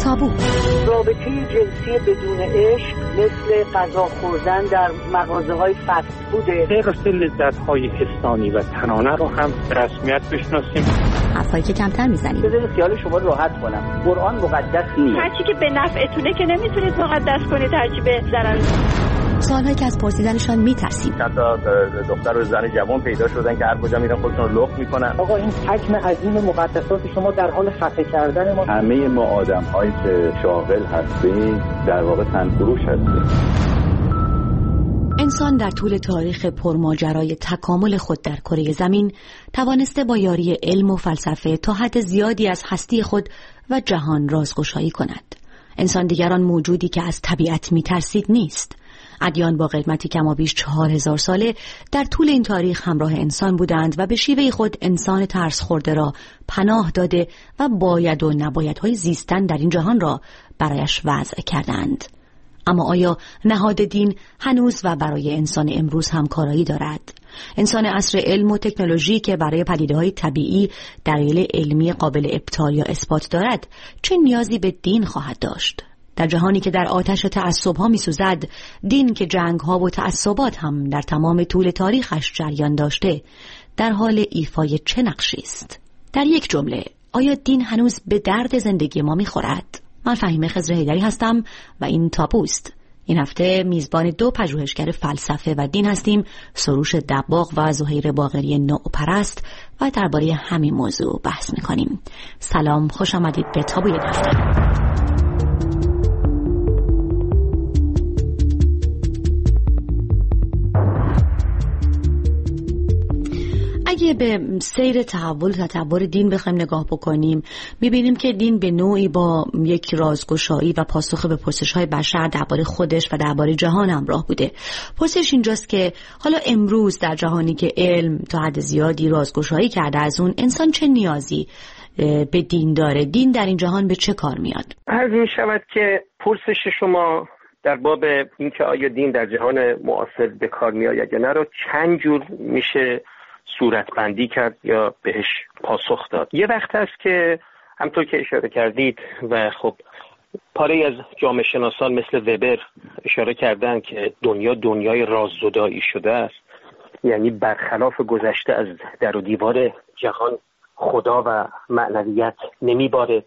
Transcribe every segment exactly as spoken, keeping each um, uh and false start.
تابو. رابطه جنسی بدون عشق مثل غذا خوردن در مغازه‌های فست فوده. غیر لذت‌های حسانی و تنانه رو هم به رسمیت بشناسیم. حرفایی که کمتر میزنیم. بذارید خیال شما راحت کنم. قرآن مقدس نیست. هرچی که به نفعتونه که نمیتونید مقدس کنید، هرچی به ضرر. سوالهایی که از پرسیدنشان میترسیم. حتی دختر و زن جوان پیدا شدن که هر کجا میرن خودشون رو لخت میکنن. آقا این حجم عظیم مقدسات شما در حال خفه کردن ما. همه ما آدم‌هایی که شاغل هستیم در واقع تنفروش هستیم. انسان در طول تاریخ پرماجرای تکامل خود در کره زمین توانسته با یاری علم و فلسفه تا حد زیادی از هستی خود و جهان رازگشایی کند. انسان دیگر آن موجودی که از طبیعت میترسید نیست. ادیان با قدمتی کمابیش چهار هزار ساله در طول این تاریخ همراه انسان بودند و به شیوه خود انسان ترس خورده را پناه داده و باید و نبایدهای زیستن در این جهان را برایش وضع کردند. اما آیا نهاد دین هنوز و برای انسان امروز هم کارایی دارد؟ انسان عصر علم و تکنولوژی که برای پدیده‌های طبیعی دلایل علمی قابل ابطال یا اثبات دارد، چه نیازی به دین خواهد داشت؟ در جهانی که در آتش تعصب‌ها می‌سوزد، دین که جنگ‌ها و تعصبات هم در تمام طول تاریخش جریان داشته، در حال ایفای چه نقشی است؟ در یک جمله، آیا دین هنوز به درد زندگی ما می‌خورد؟ من فهیمه خضر حیدری هستم و این تابوست. این هفته میزبان دو پژوهشگر فلسفه و دین هستیم، سروش دباغ و زهیر باقری نوپرست، و درباره همین موضوع بحث می‌کنیم. سلام، خوش آمدید به تابو یک هفته. اگه به سیر تحول و تطور دین بخوایم نگاه بکنیم، میبینیم که دین به نوعی با یک رازگشایی و پاسخ به پرسش‌های بشر درباره خودش و درباره جهان همراه بوده. پرسش اینجاست که حالا امروز در جهانی که علم تا حد زیادی رازگشایی کرده از اون، انسان چه نیازی به دین داره؟ دین در این جهان به چه کار میاد؟ عرض می شود که پرسش شما در باب اینکه آیا دین در جهان معاصر به کار میآید یا نه رو چند جور میشه صورت بندی کرد یا بهش پاسخ داد. یه وقت هست که همطور که اشاره کردید و خب پاره از جامعه شناسان مثل وبر اشاره کردن که دنیا دنیای راززدایی شده است، یعنی برخلاف گذشته از در و دیوار جهان خدا و معنویت نمیباره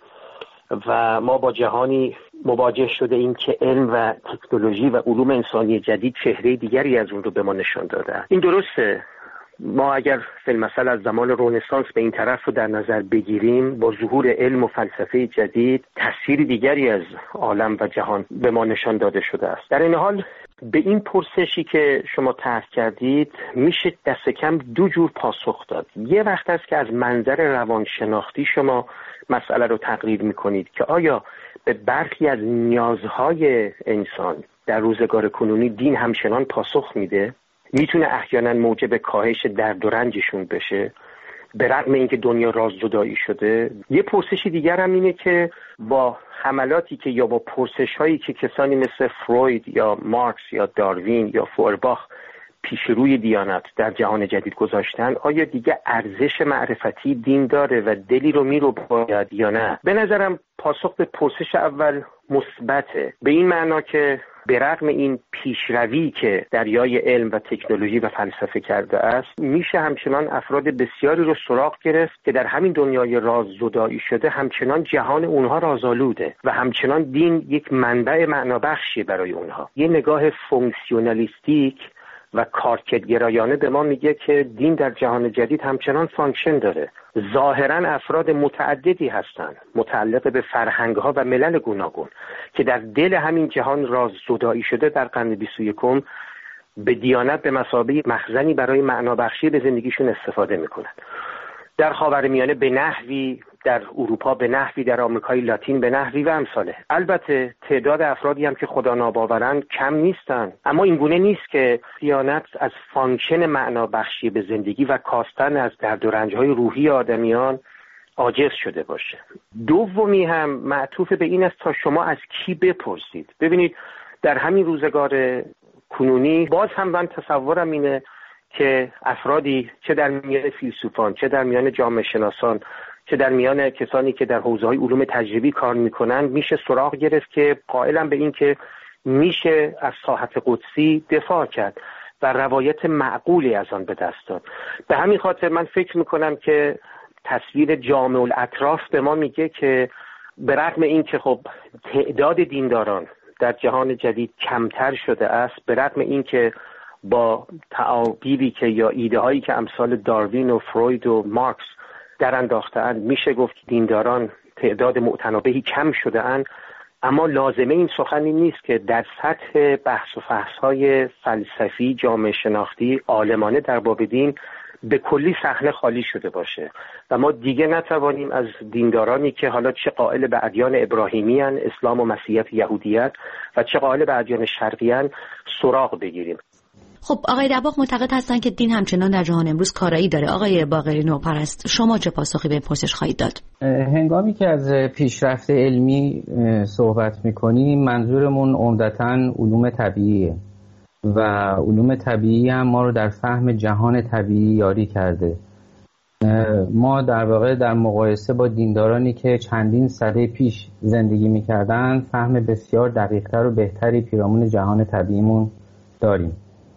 و ما با جهانی مواجه شده ایم که علم و تکنولوژی و علوم انسانی جدید چهره دیگری از اون رو به ما نشان داده. این درسته. ما اگر فی‌المثل از زمان رنسانس به این طرف رو در نظر بگیریم، با ظهور علم و فلسفه جدید تأثیر دیگری از عالم و جهان به ما نشان داده شده است. در این حال به این پرسشی که شما طرح کردید میشه دست کم دو جور پاسخ داد. یه وقت است که از منظر روانشناختی شما مسئله رو تقریر میکنید که آیا به برخی از نیازهای انسان در روزگار کنونی دین همچنان پاسخ میده؟ میتونه احیانا موجب کاهش درد و رنجشون بشه به رغم اینکه دنیا راززدایی شده؟ یه پرسشی دیگر هم اینه که با حملاتی که یا با پرسش‌هایی که کسانی مثل فروید یا مارکس یا داروین یا فورباخ پیش روی دیانت در جهان جدید گذاشتن، آیا دیگه ارزش معرفتی دین داره و دلی رو میرو باید یا نه؟ به نظرم پاسخ به پرسش اول مثبته، به این معنا که به رغم این پیشروی که دریای علم و تکنولوژی و فلسفه کرده است، میشه همچنان افراد بسیاری رو سراغ گرفت که در همین دنیای راززدایی شده همچنان جهان اونها رازآلوده و همچنان دین یک منبع معنابخشی برای اونها. یه نگاه فونکسیونالیستیک و کارکردگرایانه به ما میگه که دین در جهان جدید همچنان فانکشن داره. ظاهرا افراد متعددی هستند متعلق به فرهنگ‌ها و ملل گوناگون که در دل همین جهان راززدایی شده در قرن بیست و یکم به دیانت به مثابه مخزنی برای معنابخشی به زندگیشون استفاده میکنن. در خاورمیانه به نحوی، در اروپا به نحوی، در آمریکای لاتین به نحوی و امثاله. البته تعداد افرادی هم که خدا ناباورند کم نیستن، اما این گونه نیست که دیانت از فانکشن معنابخشی به زندگی و کاستن از درد و رنج‌های روحی آدمیان عاجز شده باشه. دومی هم معطوف به این است تا شما از کی بپرسید. ببینید در همین روزگار کنونی باز هم من تصورم اینه که افرادی چه در میان فیلسوفان چه در میان جامعه شناسان چه در میان کسانی که در حوزه‌های علوم تجربی کار میکنن میشه سراغ گرفت که قائلن به این که میشه از ساحت قدسی دفاع کرد و روایت معقولی از آن به دست داد. به همین خاطر من فکر میکنم که تصویر جامع الاطراف به ما میگه که به رغم این که خب تعداد دینداران در جهان جدید کمتر شده است، به رغم این که با تعابیری که یا ایده هایی که امثال داروین و فروید و مارکس در انداخته‌اند میشه گفت که دینداران تعداد معتنابهی کم شده اند، اما لازمه این سخنی نیست که در سطح بحث و فحص‌های فلسفی، جامعه شناختی، عالمانه در باب دین به کلی صحنه خالی شده باشه و ما دیگه نتوانیم از دیندارانی که حالا چه قائل به ادیان ابراهیمی ان، اسلام و مسیحیت، یهودیت و چه قائل به ادیان شرقی ان سراغ بگیریم. خب آقای دباغ معتقد هستن که دین همچنان در جهان امروز کارایی داره. آقای باقری نوپرست، شما چه پاسخی به پرسش خواهید داد؟ هنگامی که از پیشرفت علمی صحبت می‌کنیم منظورمون عمدتاً علوم طبیعیه و علوم طبیعی هم ما رو در فهم جهان طبیعی یاری کرده. ما در واقع در مقایسه با دیندارانی که چندین سده پیش زندگی می‌کردن فهم بسیار دقیق‌تر و بهتری پیرامون جهان طبیعیمون داریم.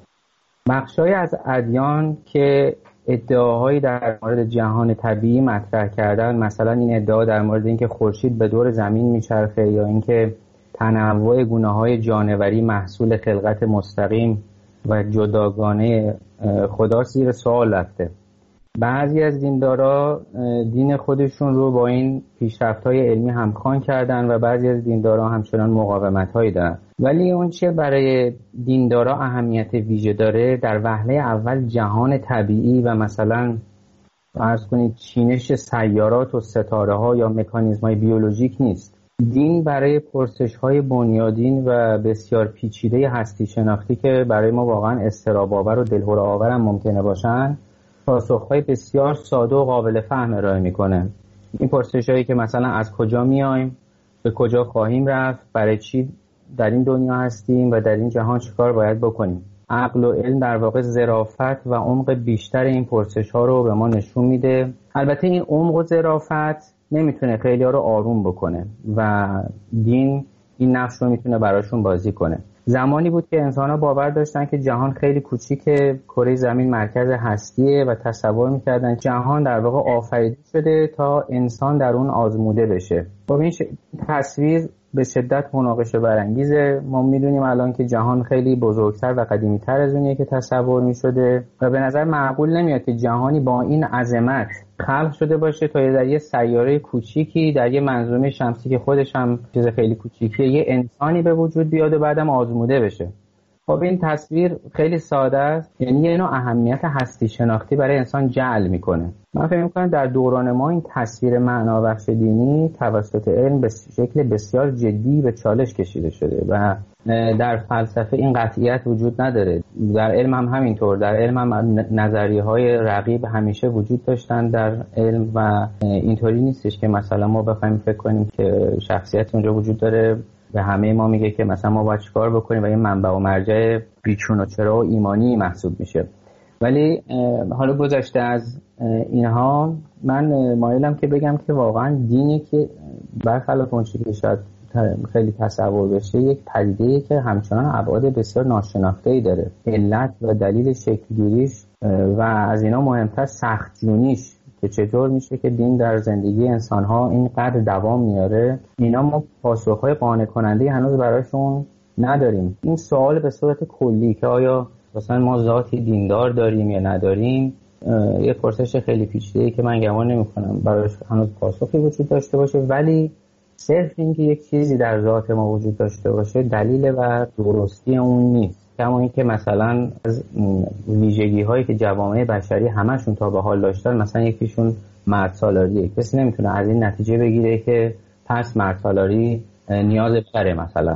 بخشای از ادیان که ادعاهایی در مورد جهان طبیعی مطرح کردن، مثلا این ادعا در مورد اینکه خورشید به دور زمین میچرخه یا اینکه تنوع گونه‌های جانوری محصول خلقت مستقیم و جداگانه خدا زیر سوال رفته. بعضی از دیندارا دین خودشون رو با این پیشرفت‌های علمی همخوان کردن و بعضی از دیندارا همچنان مقاومت‌هایی دارن. ولی اون چه برای دیندارا اهمیت ویژه داره در وهله اول جهان طبیعی و مثلا فرض کنید چینش سیارات و ستاره‌ها یا مکانیزم‌های بیولوژیک نیست. دین برای پرسش‌های بنیادین و بسیار پیچیده هستی شناختی که برای ما واقعا اضطراب‌آور و دلهره‌آور هم ممکنه باشن، پاسخ‌های بسیار ساده و قابل فهم ارائه می‌کنه. این پرسش‌هایی که مثلا از کجا میایم، به کجا خواهیم رفت، برای چی در این دنیا هستیم و در این جهان چیکار باید بکنیم. عقل و علم در واقع ظرافت و عمق بیشتر این پرسش‌ها رو به ما نشون میده. البته این عمق و ظرافت نمیتونه خیلی‌ها رو آروم بکنه و دین این نقش رو میتونه براشون بازی کنه. زمانی بود که انسان‌ها باور داشتن که جهان خیلی کوچیکه، کره زمین مرکز هستیه و تصور می‌کردن جهان در واقع آفریده شده تا انسان در اون آزموده بشه. با این تصویر به شدت مناقشه برانگیزه. ما میدونیم الان که جهان خیلی بزرگتر و قدیمی‌تر از اونیه که تصور می‌شده و به نظر معقول نمیاد که جهانی با این عظمت خلق شده باشه تا در یه سیاره کوچیکی در یه منظومه شمسی که خودش هم چیز خیلی کوچیکیه یه انسانی به وجود بیاد و بعدم آزموده بشه. خب این تصویر خیلی ساده است، یعنی یه نوع اهمیت هستی شناختی برای انسان جعل میکنه. من فکر میکنم در دوران ما این تصویر معنابخش دینی توسط علم به شکل بسیار جدی به چالش کشیده شده و در فلسفه این قطعیت وجود نداره. در علم هم همینطور. در علم هم نظریه های رقیب همیشه وجود داشتن در علم و اینطوری نیستش که مثلا ما بخوایم فکر کنیم که شخصیت اونجا وجود داره به همه ما میگه که مثلا ما باید چیکار بکنیم و این منبع و مرجع بیچون و چرا و ایمانی محسوب میشه. ولی حالا گذشته از اینها من مایلم که بگم که واقعا دینی که برخلاف اون چیزی که شاید خیلی تصور بشه یک پدیده‌ای که همچنان ابعاد بسیار ناشناخته‌ای داره. علت و دلیل شکل‌گیریش و از اینا مهمتر سخت‌جونیش که چطور میشه که دین در زندگی انسان‌ها اینقدر دوام میاره، اینا ما پاسخ‌های قانع کننده هنوز براشون نداریم. این سوال به صورت کلی که آیا مثلا ما ذاتی دیندار داریم یا نداریم، یه پرسش خیلی پیچیده‌ای که من گمان نمی‌کنم براش هنوز پاسخی وجود داشته باشه، ولی صرف اینکه یک چیزی در ذات ما وجود داشته باشه دلیل و درستی اون نیست. کما اینکه مثلا از ویژگی هایی که جوامع بشری همشون تا به حال داشتن، مثلا یکیشون مردسالاریه، کسی نمیتونه از این نتیجه بگیره که پس مردسالاری نیاز بره. مثلا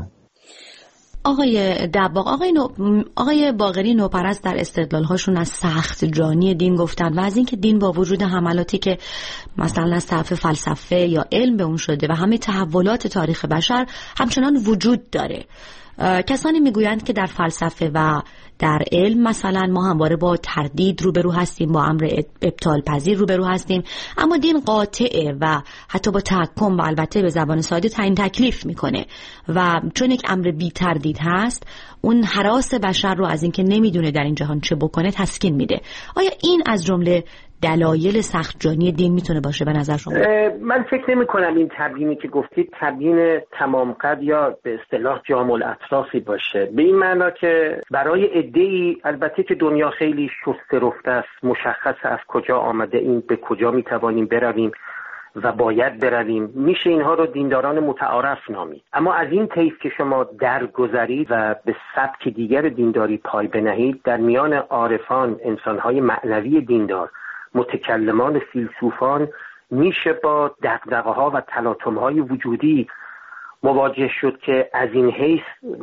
آقای دباغ، آقای, نو... آقای باقری نوپرست در استدلال‌هاشون از سخت جانی دین گفتن و از اینکه دین با وجود حملاتی که مثلا از طرف فلسفه یا علم به اون شده و همه تحولات تاریخ بشر همچنان وجود داره کسانی میگویند که در فلسفه و در علم مثلا ما همواره با تردید روبرو هستیم، با امر ابطال پذیر روبرو هستیم، اما دین قاطعه و حتی با تحکم و البته به زبان ساده تعیین تکلیف میکنه و چون یک امر بی تردید هست اون هراس بشر رو از اینکه نمیدونه در این جهان چه بکنه تسکین میده. آیا این از جمله دلایل سخت جانی دین میتونه باشه به نظر شما؟ من فکر نمی کنم این تبیینی که گفتید تبیین تمام قد یا به اصطلاح جامع الاطرافی باشه، به این معنا که برای عده‌ای البته که دنیا خیلی شسته رفته است، مشخص از کجا آمده این، به کجا میتوانیم برویم و باید برویم، میشه اینها رو دینداران متعارف نامید. اما از این طیف که شما درگذرید و به سبک دیگر دینداری پای بنهید، در میان عارفان، انسانهای معنوی دیندار، متکلمان، فیلسوفان، میشه با دغدغه‌ها و تلاطم‌های وجودی مواجه شد که از این حیث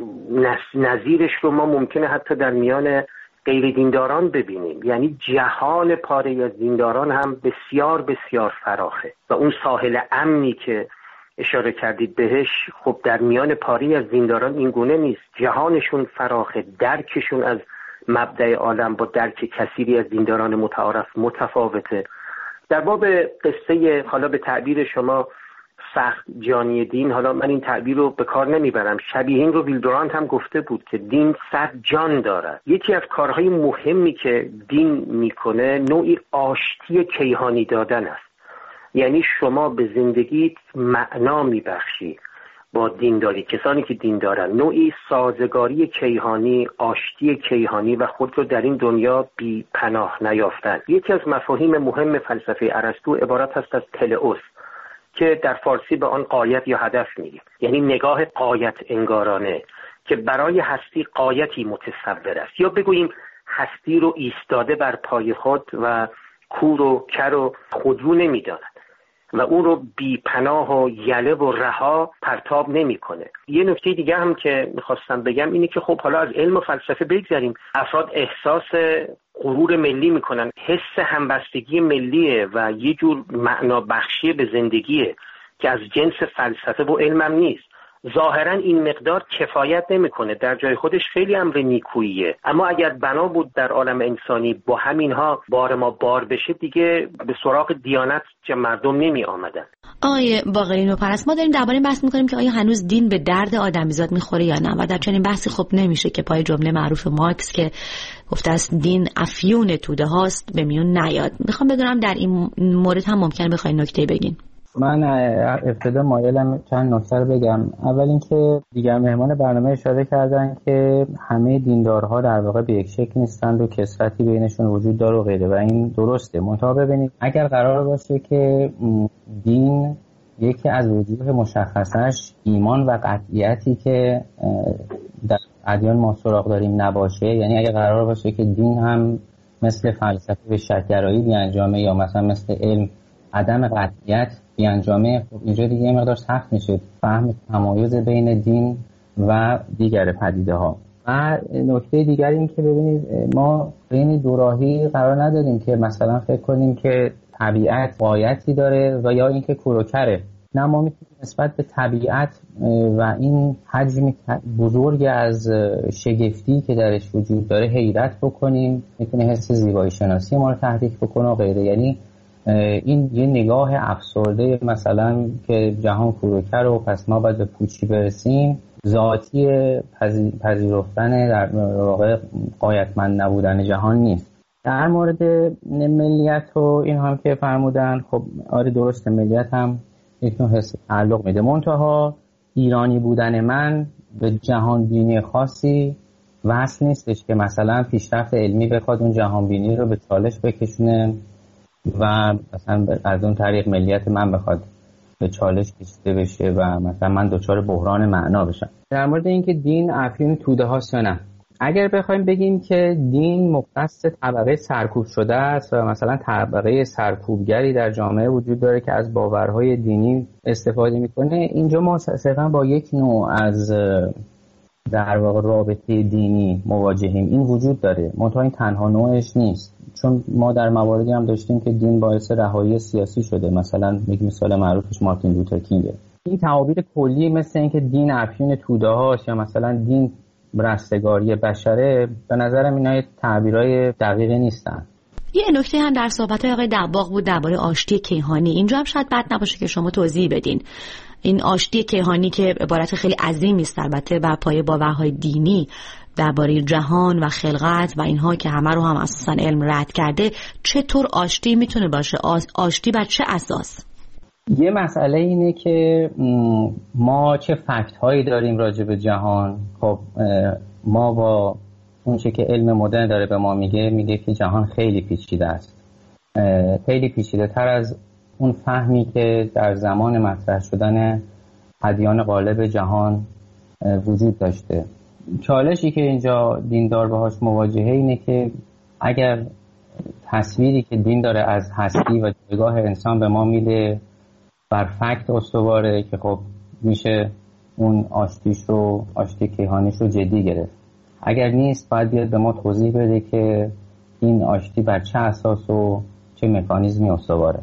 نظیرش رو ما ممکنه حتی در میان غیر دینداران ببینیم. یعنی جهان پاره از دینداران هم بسیار بسیار فراخه و اون ساحل امنی که اشاره کردید بهش خب در میان پاره از دینداران این گونه نیست. جهانشون فراخه، درکشون از مبدأ عالم با درک کثیری از دینداران متعارف متفاوته. در باب قصه حالا به تعبیر شما سخت جانی دین، حالا من این تعبیر رو به کار نمیبرم، شبیه این رو ویلدورانت هم گفته بود که دین صد جان دارد. یکی از کارهای مهمی که دین میکنه نوعی آشتی کیهانی دادن است. یعنی شما به زندگیت معنا میبخشی با دینداری، کسانی که دین دارن، نوعی سازگاری کیهانی، آشتی کیهانی و خود رو در این دنیا بی پناه نیافتن. یکی از مفاهیم مهم فلسفه ارسطو عبارت هست از تلئوس که در فارسی به آن غایت یا هدف میگه، یعنی نگاه غایت انگارانه که برای هستی غایتی متصور است، یا بگوییم هستی رو ایستاده بر پای خود و کور و کر و خودرو نمیداند و اون رو بی پناه و یله و رها پرتاب نمیکنه. یه نکته دیگه هم که میخواستم بگم اینه که خب حالا از علم و فلسفه بگذاریم، افراد احساس غرور ملی میکنن، حس همبستگی ملیه و یه جور معنا بخشی به زندگیه که از جنس فلسفه و علمم نیست. ظاهرا این مقدار کفایت نمیکنه، در جای خودش خیلی امر نیکوییه، اما اگر بنا بود در عالم انسانی با همینها بار ما بار بشه دیگه به سراغ دیانت که مردم نمی آمدن. آقای باقری نوپرست، ما داریم درباره بحث میکنیم که آیا هنوز دین به درد آدمیزاد میخوره یا نه، و در چنین بحثی خب نمیشه که پای جمله معروف مارکس که گفته است دین افیون توده هاست به میون نیاد. میخوام بدونم در این مورد هم ممکنه بخواید نکته بگین. من ابتدا مایلم چند نکته رو بگم. اول اینکه دیگر مهمان برنامه اشاره کردن که همه دیندارها در واقع به یک شکل نیستند و کثرتی بینشون وجود داره و غیره، و این درسته. منتها ببینید اگر قرار باشه که دین یکی از وجوه مشخصش ایمان و قطعیتی که در ادیان ما سراغ داریم نباشه، یعنی اگر قرار باشه که دین هم مثل فلسفه به شک‌گرایی بیانجامه یا مثلا مثل علم عدم قطعیت بیانجامه، خب اینجا دیگه یه مقدار سخت میشه فهم تمایز بین دین و دیگر پدیده ها. و نکته دیگر این که ببینید ما بین دو راهی قرار نداریم که مثلا فکر کنیم که طبیعت غایتی داره و یا اینکه کروکره. نه، ما میتونیم نسبت به طبیعت و این حجم بزرگ از شگفتی که درش وجود داره حیرت بکنیم، میتونه حس زیبایی شناسی ما رو تحریک بکنه و غیره. یعنی این یه نگاه افسرده مثلا که جهان کروکر و پس ما باید به پوچی برسیم، ذاتی پذیرفتن در واقع غایتمند نبودن جهان نیست. در مورد ملیت و این هم که فرمودن، خب آره درسته، ملیت هم یک نوع حس تعلق میده. منتها ایرانی بودن من به جهان بینی خاصی وصل نیستش که مثلا پیشرفت علمی بخواد اون جهان بینی رو به چالش بکشونه و مثلا از اون طریق ملیت من بخواد به چالش کشیده بشه و مثلا من دچار بحران معنا بشم. در مورد اینکه دین افیون توده هاست یا نه، اگر بخوایم بگیم که دین مختص طبقه سرکوب شده است و مثلا طبقه سرکوبگری در جامعه وجود داره که از باورهای دینی استفاده میکنه، اینجا ما صرفا با یک نوع از در واقع رابطه دینی مواجهیم. این وجود داره، منتها این تنها نوعش نیست، چون ما در مواردی هم داشتیم که دین باعث رهایی سیاسی شده. مثلا یک مثال معروفش مارتین لوتر کینگه. این تعابیر کلی مثل اینکه دین افیون توده هاست یا مثلا دین رستگاری بشره، به نظرم اینا تعبیرهای دقیقی نیستن. یه نکته هم در صحبت‌های آقای دباغ بود درباره آشتی کیهانی. اینجا هم شاید بد نباشه که شما توضیح بدین. این آشتی کیهانی که عبارت خیلی عظیمی است البته بر پایه باورهای دینی درباره جهان و خلقت و اینها که همه رو هم اساساً علم رد کرده، چطور آشتی میتونه باشه؟ آشتی بر چه اساس؟ یه مسئله اینه که ما چه فکت هایی داریم راجع به جهان. خب ما با اون چه که علم مدرن داره به ما میگه میگه که جهان خیلی پیچیده است، خیلی پیچیده تر از اون فهمی که در زمان مطرح شدن ادیان غالب جهان وجود داشته. چالشی که اینجا دیندار باهاش مواجهه اینه که اگر تصویری که دین داره از هستی و جایگاه انسان به ما میده بر فکت استواره که خب میشه اون آشتیش رو آشتی کیهانیش رو جدی گرفت. اگر نیست باید بیاد به ما توضیح بده که این آشتی بر چه اساس و چه مکانیزمی استواره.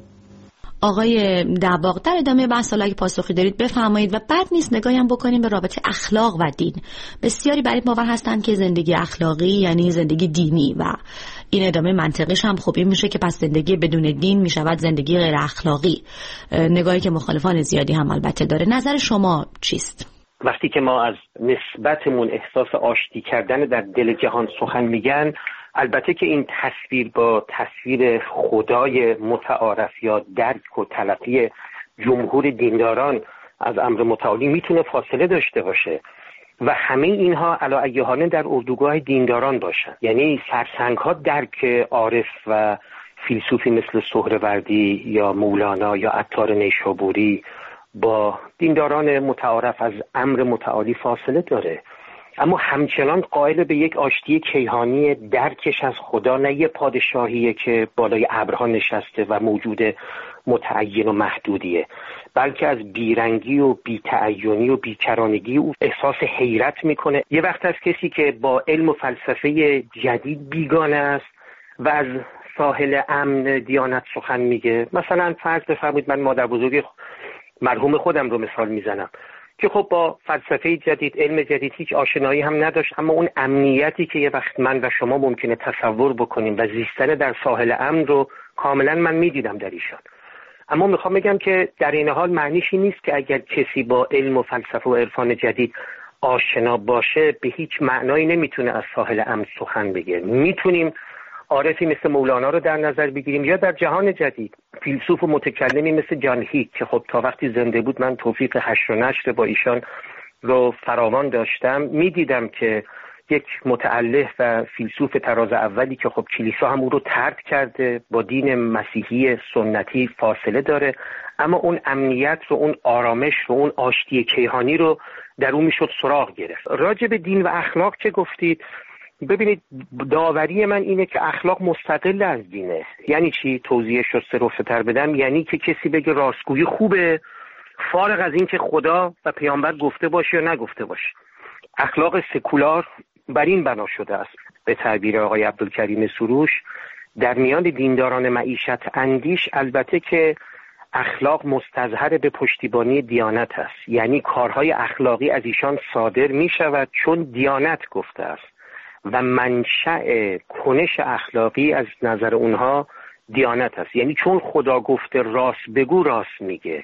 آقای دباغ در ادامه بحث اگه پاسخی دارید بفرمایید و بعد نیست نگاهی هم بکنیم به رابطه اخلاق و دین. بسیاری برای باور هستند که زندگی اخلاقی یعنی زندگی دینی و این ادامه منطقیش هم خوب این میشه که پس زندگی بدون دین میشود زندگی غیر اخلاقی. نگاهی که مخالفان زیادی هم البته داره. نظر شما چیست؟ وقتی که ما از نسبتمون احساس آشتی کردن در دل جهان سخن میگن، البته که این تصویر با تصویر خدای متعارف یا درک و تلقی جمهور دینداران از امر متعالی میتونه فاصله داشته باشه و همه اینها علاایه‌حال در اردوگاه دینداران باشن. یعنی سرسنگ ها درک عارف و فیلسوفی مثل سهروردی یا مولانا یا عطار نیشابوری با دینداران متعارف از امر متعالی فاصله داره، اما همچنان قائل به یک آشتی کیهانی درکش از خدا، نه یه پادشاهیه که بالای ابرها نشسته و موجود متعین و محدودیه، بلکه از بیرنگی و بی‌تعینی و بیکرانگی او احساس حیرت میکنه. یه وقت از کسی که با علم و فلسفه جدید بیگانه است و از ساحل امن دیانت سخن میگه. مثلا فرض بفرمایید من مادر بزرگ مرحوم خودم رو مثال میزنم که خب با فلسفه جدید، علم جدید هیچ آشنایی هم نداشت، اما اون امنیتی که یه وقت من و شما ممکنه تصور بکنیم و زیستن در ساحل امن رو کاملا من میدیدم در ایشان. اما میخوام بگم که در این حال معنیش این نیست که اگر کسی با علم و فلسفه و عرفان جدید آشنا باشه به هیچ معنایی نمیتونه از ساحل امن سخن بگه. میتونیم عارفی مثل مولانا رو در نظر بگیریم یا در جهان جدید فیلسوف و متکلمی مثل جان هیک که خب تا وقتی زنده بود من توفیق حشر و نشر با ایشان رو فراوان داشتم، میدیدم که یک متأله و فیلسوف طراز اولی که خب کلیسا هم او رو طرد کرده، با دین مسیحی سنتی فاصله داره، اما اون امنیت رو، اون آرامش رو، اون آشتی کیهانی رو در اون میشد سراغ گرفت. راجع به دین و اخلاق که گفتید، ببینید داوری من اینه که اخلاق مستقل از دینه. یعنی چی؟ توضیحش رو سرفتر بدم، یعنی که کسی بگه راستگویی خوبه فارغ از این که خدا و پیامبر گفته باشه یا نگفته باشه. اخلاق سکولار بر این بنا شده است، به تعبیر آقای عبدالکریم سروش، در میان دینداران معیشت اندیش البته که اخلاق مستظهر به پشتیبانی دیانت است، یعنی کارهای اخلاقی از ایشان صادر می شود چون دیانت گفته است و منشأ کنش اخلاقی از نظر اونها دیانت است. یعنی چون خدا گفته راست بگو راست میگه،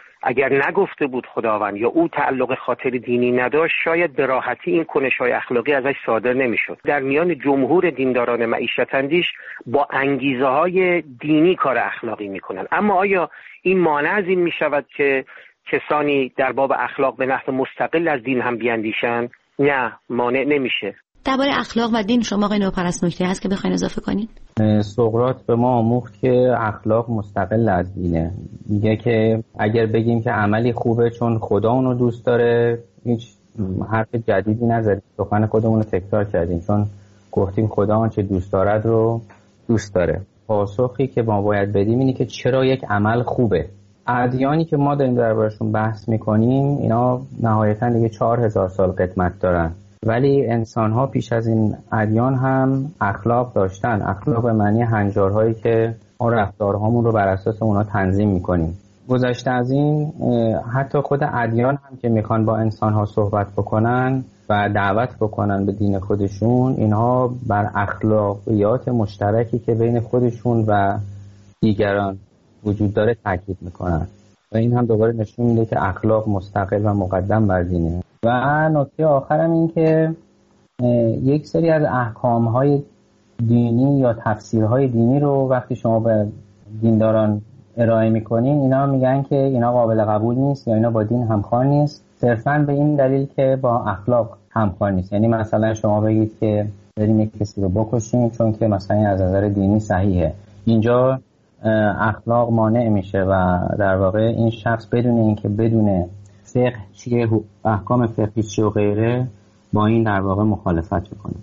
اگر نگفته بود خداوند یا او تعلق خاطر دینی نداشت شاید به راحتی این کنش‌های اخلاقی ازش صادر نمیشد. در میان جمهور دینداران معیشت اندیش با انگیزه‌های دینی کار اخلاقی میکنن. اما آیا این مانع از این میشود که کسانی در باب اخلاق به نحو مستقل از دین هم بیاندیشند؟ نه، مانع نمیشه. درباره اخلاق و دین شما آقای نوپرست نکته هست که بخواید اضافه کنید؟ سقراط به ما آموخت که اخلاق مستقل از دینه. میگه که اگر بگیم که عملی خوبه چون خدا اونو دوست داره، هیچ حرف جدیدی نزدیم، سخن خودمون رو تکرار کردیم، چون گفتیم خدا آنچه دوست دارد رو دوست داره. پاسخی که ما باید بدیم اینه که چرا یک عمل خوبه. ادیانی که ما داریم دربارشون بحث میکنیم اینا نهایتاً دیگه چهار هزار سال قدمت دارن، ولی انسان‌ها پیش از این ادیان هم اخلاق داشتن. اخلاق به معنی هنجارهایی که ما رفتارهامون رو بر اساس اونا تنظیم می‌کنیم. گذشته از این حتی خود ادیان هم که میخوان با انسان‌ها صحبت بکنن و دعوت بکنن به دین خودشون، اینها بر اخلاقیات مشترکی که بین خودشون و دیگران وجود داره تاکید میکنن و این هم دوباره نشون میده که اخلاق مستقل و مقدم بر دینه. و نکته آخرم این که یک سری از احکام‌های دینی یا تفسیرهای دینی رو وقتی شما به دینداران ارائه میکنین، اینا میگن که اینا قابل قبول نیست یا اینا با دین همخوان نیست، صرفاً به این دلیل که با اخلاق همخوان نیست. یعنی مثلا شما بگید که بریم یک کسی رو بکشیم چون که مثلا از نظر دینی صحیحه، اینجا اخلاق مانع میشه و در واقع این شخص بدون اینکه بدون فقه چیه، احکام فقهی چیه و غیره، با این در واقع مخالفت میکنه.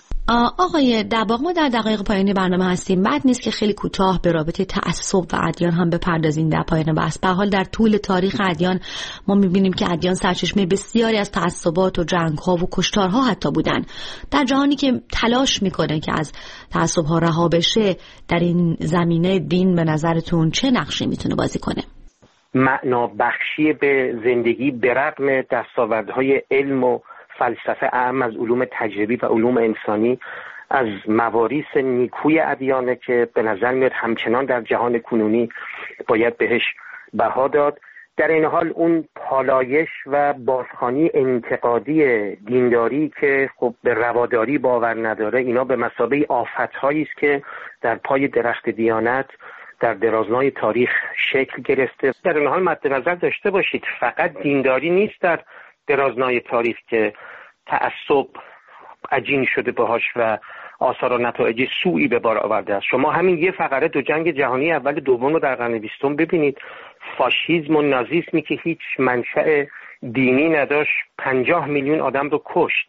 آقای دباغ، ما در دقایق پایانی برنامه هستیم. بد نیست که خیلی کوتاه به رابطه تعصب و ادیان هم بپردازیم در پایان بحث. به حال در طول تاریخ ادیان ما می‌بینیم که ادیان سرچشمه بسیاری از تعصبات و جنگ‌ها و کشتارها حتی بودن. در جهانی که تلاش میکنه که از تعصب‌ها رها بشه، در این زمینه دین به نظرتون چه نقشی میتونه بازی کنه؟ معنا بخشی به زندگی به رغم دستاوردهای علم و فلسفه اهم از علوم تجربی و علوم انسانی از مواریث نیکوی ادیانه که به نظر میاد همچنان در جهان کنونی باید بهش بها داد. در این حال اون پالایش و بازخوانی انتقادی دینداری که خب به رواداری باور نداره، اینا به مثابه آفت‌هایی است که در پای درخت دیانت در درازنای تاریخ شکل گرفته. در این حال مد نظر داشته باشید فقط دینداری نیست در درازنای تاریخ که تعصب عجین شده باهاش و آثار و نتایج سوئی به بار آورده است. شما همین یه فقره دو جنگ جهانی اول دوم رو در قرن بیستم ببینید. فاشیسم و نازیسمی که هیچ منشأ دینی نداشت پنجاه میلیون آدم رو کشت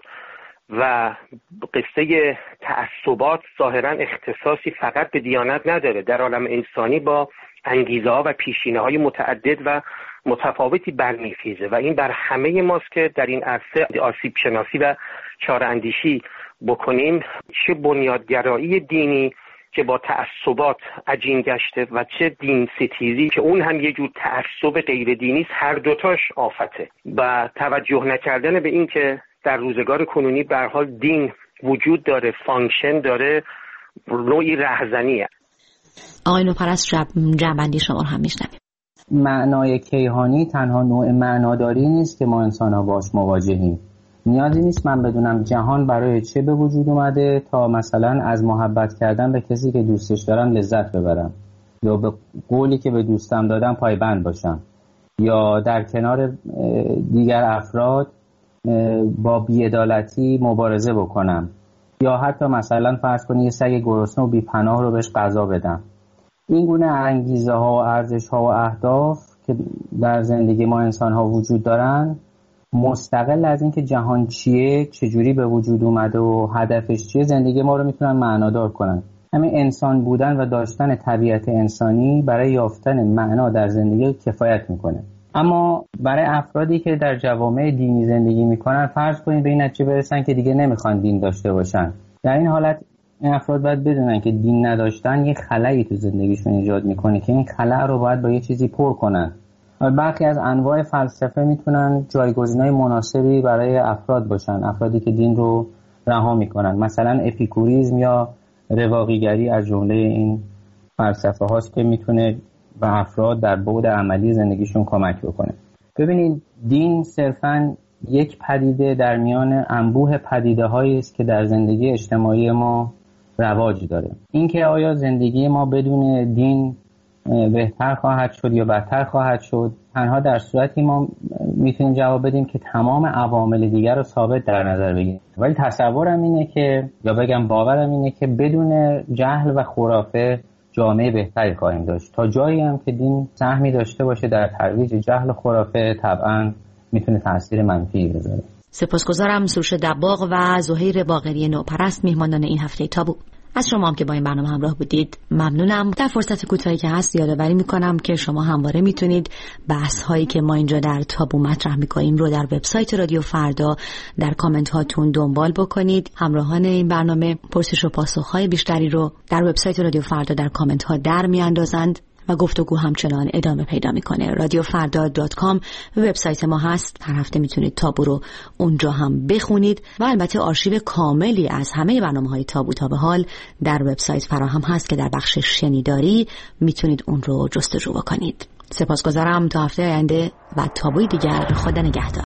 و قصه تعصبات ظاهرا اختصاصی فقط به دیانت نداره، در عالم انسانی با انگیزه ها و پیشینه های متعدد و متفاوتی برمیخیزه و این بر همه ماست که در این عرصه آسیب شناسی و چاره اندیشی بکنیم. چه بنیادگرایی دینی که با تعصبات عجین گشته و چه دین ستیزی که اون هم یه جور تعصب غیر دینی است، هر دوتاش آفته و توجه نکردن به این که در روزگار کنونی به هر حال دین وجود داره، فانکشن داره، نوعی رهزنیه. آقای نوپرست شب جنبندی شما رو هم میشنویم. معنای کیهانی تنها نوع معناداری نیست که ما انسان ها باش مواجهیم. نیازی نیست من بدونم جهان برای چه به وجود اومده تا مثلا از محبت کردن به کسی که دوستش دارم لذت ببرم یا به قولی که به دوستم دادم پایبند باشم یا در کنار دیگر افراد با بی‌عدالتی مبارزه بکنم یا حتی مثلا فرض کنید یه سگ گرسنه و بی‌پناه رو بهش غذا بدم. این گونه انگیزه ها و ارزش ها و اهداف که در زندگی ما انسان ها وجود دارن، مستقل از اینکه جهان چیه، چجوری به وجود اومده و هدفش چیه، زندگی ما رو میتونن معنادار کنن. همین انسان بودن و داشتن طبیعت انسانی برای یافتن معنا در زندگی کفایت میکنه. اما برای افرادی که در جوامع دینی زندگی میکنن، فرض کنید به این نتیجه برسن که دیگه نمیخوان دین داشته باشن، در این حالت این افراد باید بدونن که دین نداشتن یه خلایی تو زندگیشون ایجاد میکنه که این خلا رو باید با یه چیزی پر کنن. برخی از انواع فلسفه میتونن جایگزینای مناسبی برای افراد باشن، افرادی که دین رو رها میکنن. مثلا اپیکوریسم یا رواقیگری از جمله این فلسفه هاست که میتونه به افراد در بعد عملی زندگیشون کمک بکنه. ببینید دین صرفاً یک پدیده در میان انبوه پدیده هایی است که در زندگی اجتماعی ما رواج داره. اینکه آیا زندگی ما بدون دین بهتر خواهد شد یا بدتر خواهد شد، تنها در صورتی ما میتونیم جواب بدیم که تمام عوامل دیگر رو ثابت در نظر بگیریم. ولی تصورم اینه که یا بگم باورم اینه که بدون جهل و خرافه جامعه بهتری خواهیم داشت. تا جایی هم که دین سهمی داشته باشه در ترویج جهل و خرافه، طبعا میتونه تاثیر منفی بذاره. سپاسگزارم سروش دباغ و زهیر باقری نوپرست میهمانان این هفته تابو. از شما هم که با این برنامه همراه بودید ممنونم. در فرصت کوتاهی که هست یادآوری میکنم که شما همواره میتونید بحث هایی که ما اینجا در تابو مطرح میکنیم رو در وبسایت رادیو فردا در کامنت هاتون دنبال بکنید. همراهان این برنامه پرسش و پاسخ های بیشتری رو در وبسایت رادیو فردا در کامنت ها در میاندازند و گفتگو همچنان ادامه پیدا میکنه. رادیو فردا دات کام وبسایت ما هست. هر هفته میتونید تابو رو اونجا هم بخونید و البته آرشیو کاملی از همه برنامه‌های تابو تا به حال در وبسایت فراهم هست که در بخش شنیداری میتونید اون رو جستجو بکنید. سپاسگزارم. تا هفته آینده و تابوی دیگر. خدا نگهدار.